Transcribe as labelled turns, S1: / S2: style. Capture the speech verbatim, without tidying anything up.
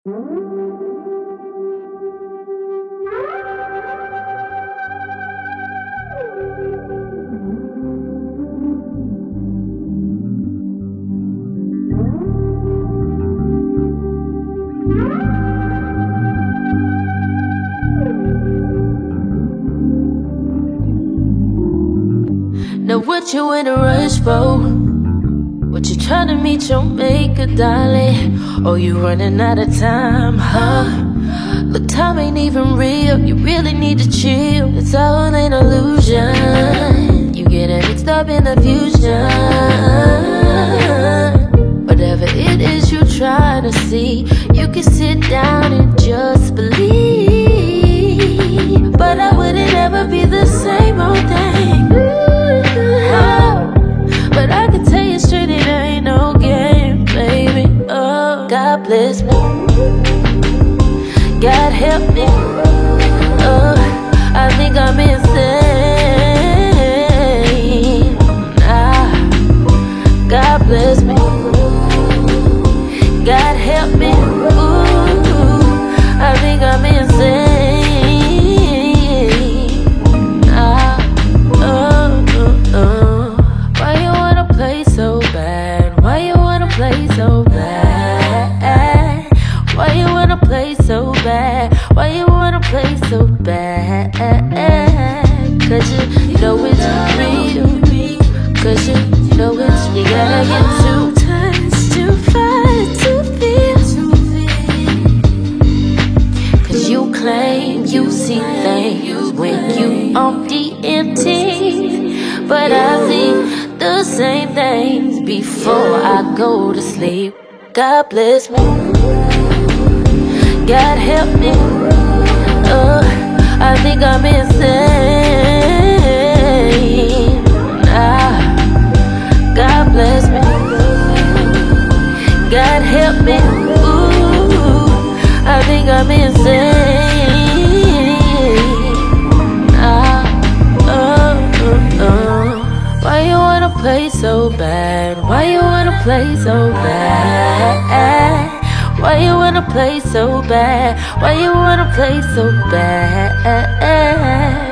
S1: Now what you in a rush for? What you trying to meet your maker, darling? Oh, you running out of time, huh? Look, time ain't even real. You really need to chill. It's all an illusion. You get mixed up in the fusion. Whatever it is you trying to see, you can sit down and just believe. But I wouldn't ever be the same old thing. But I can tell you straight, it ain't no game, baby. Oh, God bless me, God help me. Oh, I think I'm insane. Ah, God bless me, God help me. Ooh, I think I'm insane. Ah, oh, oh, oh. Why you wanna play so bad? Why you wanna play so bad? Why you wanna play so bad? Why you wanna play so bad? Cause you know it's real. Cause you know it's real. You gotta get two times to fight to feel. Cause you claim you see things when you on D M T, but I see the same things before I go to sleep. God bless me, God help me. Oh, I think I'm insane. Ah, God bless me, God help me. Ooh, I think I'm insane. Ah, oh, oh, oh. Why you wanna play so bad? Why you wanna play so bad? Why you wanna play so bad? Why you wanna play so bad?